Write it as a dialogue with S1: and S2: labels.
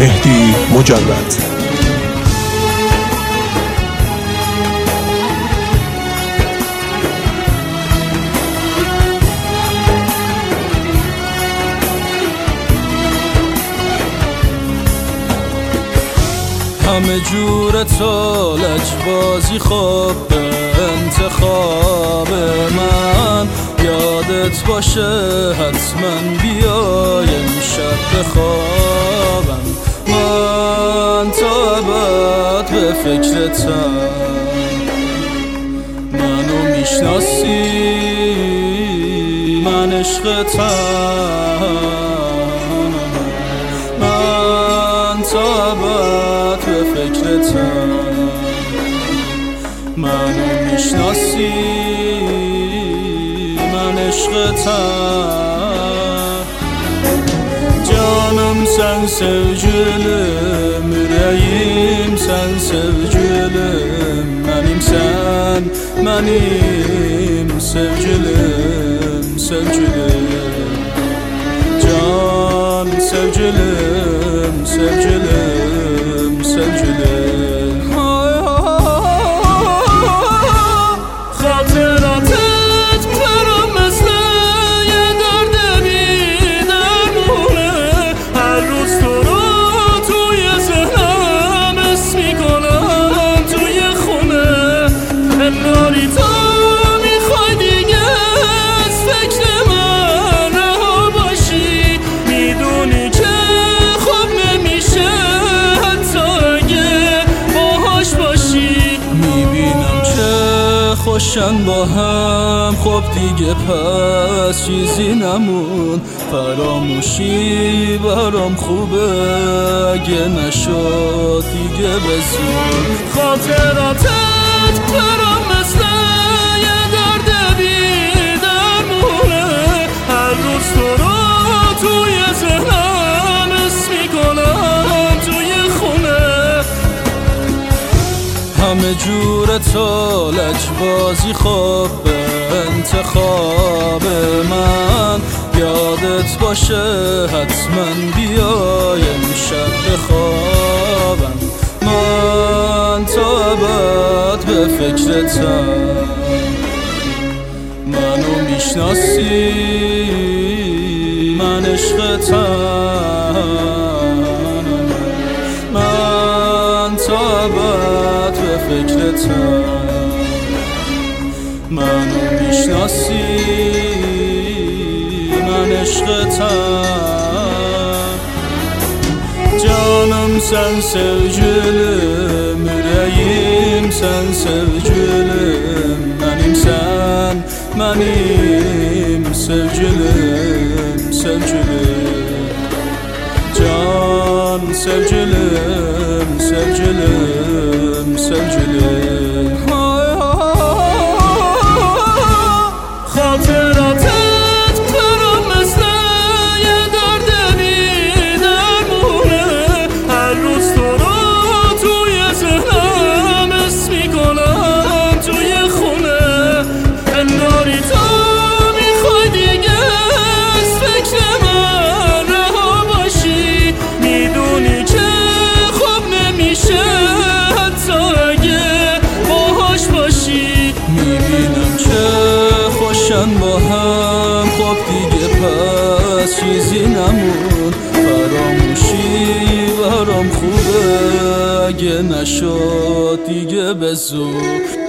S1: مهدی مجرد.
S2: همه جور تو لجبازی خوب به انتخاب من، یادت باشه حتما بیای امشب بخوابم. من تا ابد به فکرتم، منو میشناسی من عشقتم. من تا ابد به فکرتم، منو میشناسی من عشقتم. Canım sen sevgilim, yüreğim sen sevgilim. Benim sen, benim sevgilim, sevgilim. Can sevgilim, sevgilim, sevgilim. Hatıratı tutarım mesela. خوشن با هم خب دیگه پس چیزی نمون. فراموشی برام خوبه اگه نشد دیگه بزون. خاطراتت برام مثل یه درد بی‌درمونه. هر روز تو رو توی ذهنم حس میکنم توی خونه. همه جور تو لجبازی خوب به انتخاب من، یادت باشه حتما بیای امشب بخوابم. من تا ابد به فکرتم، منو میشناسی من عشقتم. من تا ابد به فکرتم، منو میشناسی من عشقتم. Canım sen sevgilim, yüreğim sen sevgilim. Benim sen, benim sevgilim, sevgilim. Can sevgilim, sevgilim, sevgilim. Hatıratı tutarım mesela yه درد بی‌درمونه. هر روز تو رو توی ذهنم حس میکنم توی خونه. انگاری تو میخوای دیگه از فکر من رها باشی. میدونی که خوب نمیشه حتی اگه باهاش باشی. میبینم که خوشن با هم خب دیگه پس چیزی نمون. فراموشی برام خوبه اگه نشد دیگه بزود.